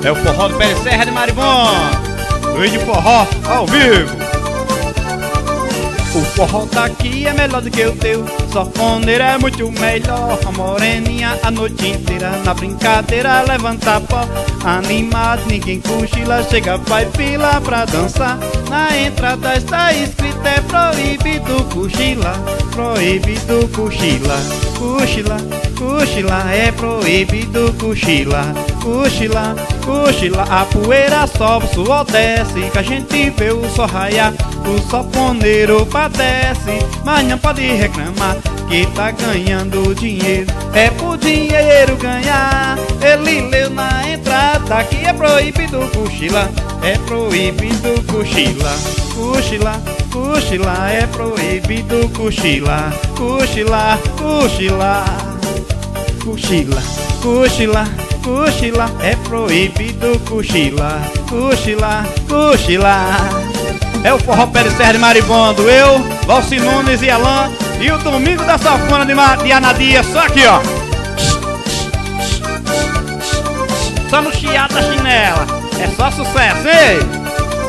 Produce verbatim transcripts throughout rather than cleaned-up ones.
É o forró do Pé de Serra de Maribondo, Luiz de Forró ao vivo. O forró daqui é melhor do que o teu, sanfoneiro é muito melhor. A moreninha a noite inteira, na brincadeira levanta pó. Animado, ninguém cochila, chega, vai fila pra dançar. Na entrada está escrito, é proibido cochilar, proibido cochilar. Cochilar, cochilar, é proibido cochilar. Cochilar, cochilar, a poeira sobe, o suor desce, que a gente vê o sol raiar. O sanfoneiro padece, mas não pode reclamar, que tá ganhando dinheiro, é por dinheiro ganhar. Ele leu na entrada que é proibido cochilar, é proibido cochilar. Cochilar, cochilar, é proibido cochilar. Cochilar, cochilar, cochilar, cochilar, cochilar, é proibido cochilar. Cochilar, cochilar. É o forró Pé de Serra de Maribondo, eu, Valci Nunes e Alain, e o Domingo da Sanfona de, de Anadia, só aqui ó, só no chiado da chinela, é só sucesso, ei!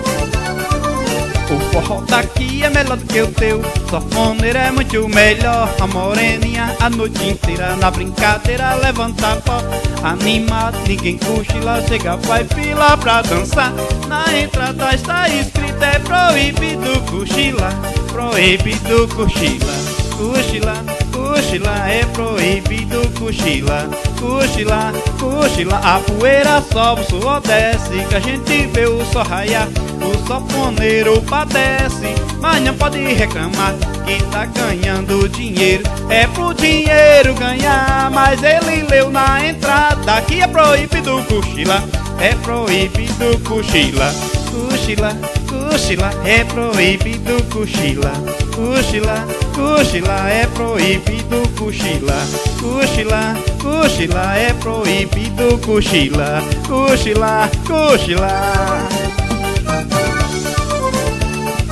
O forró daqui é melhor do que o teu, sanfoneiro é muito melhor. A moreninha a noite inteira, na brincadeira levanta pó. Animado, ninguém cochila, chega, vai fila pra dançar. Na entrada está escrito, é proibido cochilar, proibido cochilar. Cochilar, cochilar, é proibido cochilar. Cochilar, cochilar, a poeira sobe, o suor desce, que a gente vê o sol raiar. O sanfoneiro padece, mas não pode reclamar, que tá ganhando dinheiro, é pro dinheiro ganhar. Mas ele leu na entrada que é proibido cochilar, é proibido cochilar. Cochilar, cochilar, é proibido cochilar. Cochilar, cochilar, é proibido cochilar. Cochilar, cochilar, é proibido cochilar. Cochilar, cochilar.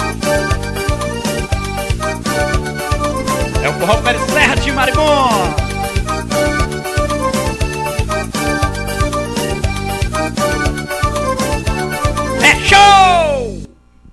É o forró Pé de Serra de Maribondo.